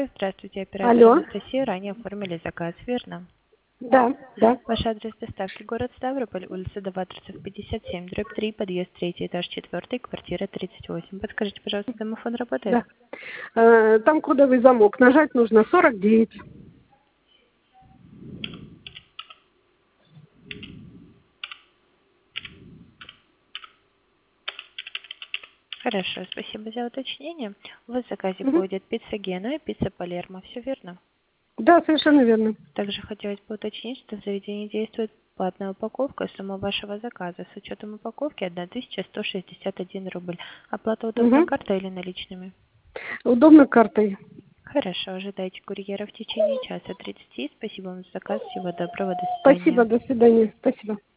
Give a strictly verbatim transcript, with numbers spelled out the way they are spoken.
Здравствуйте, оператор Алло. Анастасия. Ранее оформили заказ, верно? Да, да. Ваш адрес доставки город Ставрополь, улица Доватрцев, пятьдесят семь, дробь три, подъезд третий, этаж четвертый, квартира тридцать восемь. Подскажите, пожалуйста, домофон работает? Да. Э, Там кодовый замок. Нажать нужно сорок девять. Хорошо, спасибо за уточнение. У вас в заказе Мгм. будет пицца Гена и пицца Палермо, все верно? Да, совершенно верно. Также хотелось бы уточнить, что в заведении действует платная упаковка. Сумма вашего заказа с учетом упаковки тысяча сто шестьдесят один рубль. Оплата удобно Угу. картой или наличными? Удобно картой. Хорошо, ожидайте курьера в течение часа тридцати. Спасибо вам за заказ. Всего доброго, до Спасибо, свидания. до свидания. Спасибо.